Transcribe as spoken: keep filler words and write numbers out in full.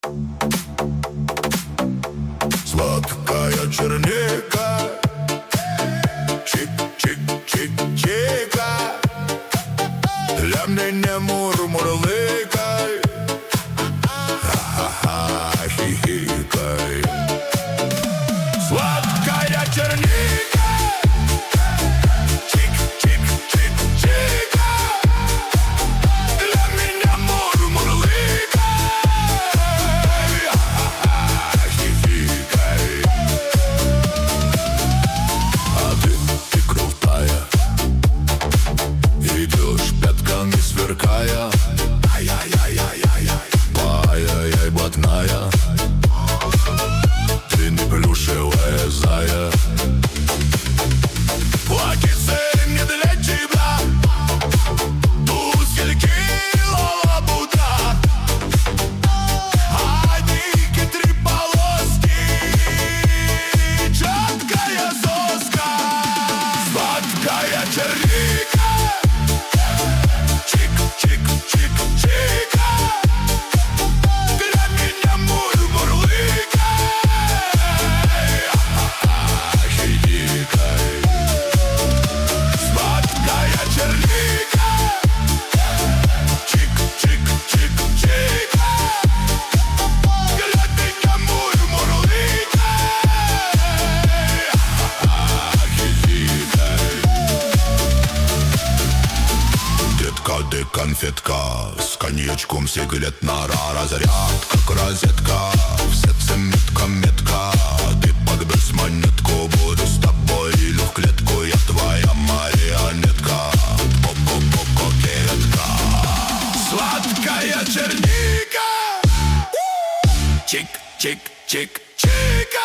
Сладкая черника, чик-чик-чик-чика, для меня мур-мурлыкай, ха-ха-ха, хихикай. Сладкая черника, чик-чик-чик-чика, для меня мур-мурлыкай, ха-ха-ха, хихикай. А ты, ты крутая, идешь пятками сверкая, ай-яй-яй-яй-яй-яй, ай-яй-яй, блатная, ты не плюшевая зая. Платьице не для тебя, туфельки лабуда, одни три полоски, четкая соска. Сладкая черника, чик-чик-чик-чика, для меня мур-мурлыкай, ха-ха-ха, хихикай. Сладкая черника, чик-чик-чик-чика, для меня мур-мурлыкай, ха-ха-ха, хихикай. Детка, ты конфетка, с коньячком сигаретная разрядка, как розетка, в сердце метка-метка. Ты подбрось монетку, буду с тобой или в клетку, я твоя марионетка, по-по-по-кокетка. Сладкая черника, чик-чик-чик-чика,